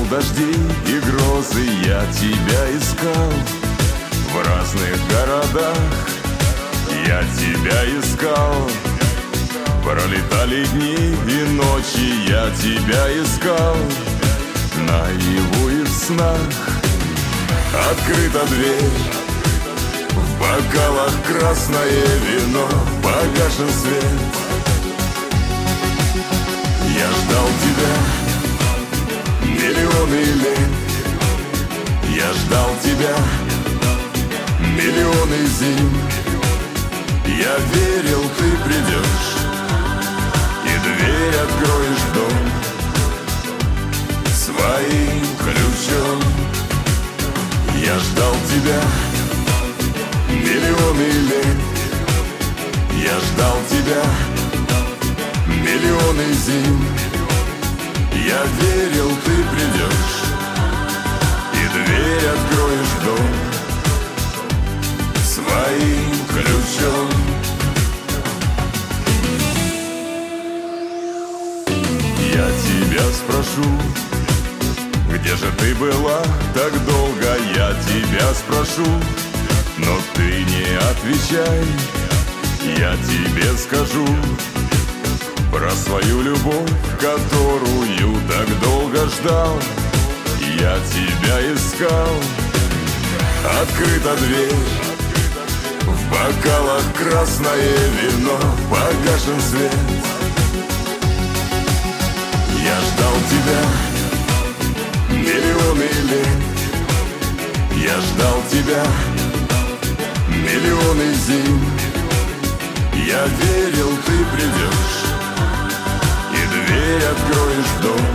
дожди и грозы я тебя искал. В разных городах я тебя искал. Пролетали дни и ночи, я тебя искал. Наяву и в снах открыта дверь. В бокалах красное вино, погашен свет. Я ждал тебя миллионы лет. Я ждал тебя миллионы зим. Я верил, ты придешь и дверь откроешь в дом своим ключом. Я ждал тебя миллионы лет. Я ждал тебя миллионы зим. Я верил, ты придешь и дверь откроешь в дом своим ключом. Я тебя спрошу, где же ты была так долго? Я тебя спрошу, но ты не отвечай. Я тебе скажу про свою любовь, которую так долго ждал. Я тебя искал. Открыта дверь. В бокалах красное вино, погашен свет. Я ждал тебя миллионы лет. Я ждал тебя миллионы зим. Я верил, ты придешь и дверь откроешь в дом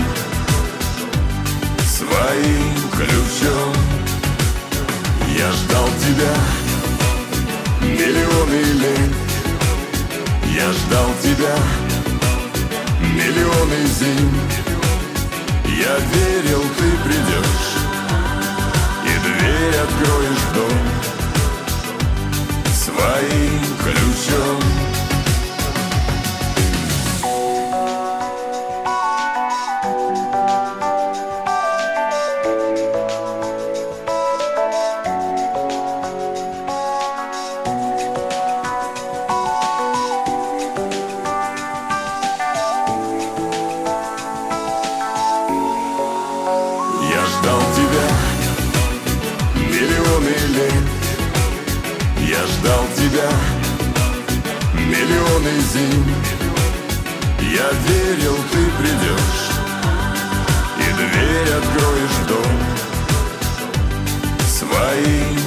своим ключом. Я ждал тебя миллионы лет. Я ждал тебя миллионы зим. Я верил, ты придешь и дверь откроешь в дом своим ключом. Я ждал тебя миллионы лет. Я ждал тебя миллионы зим. Я верил, ты придешь и дверь откроешь в дом своим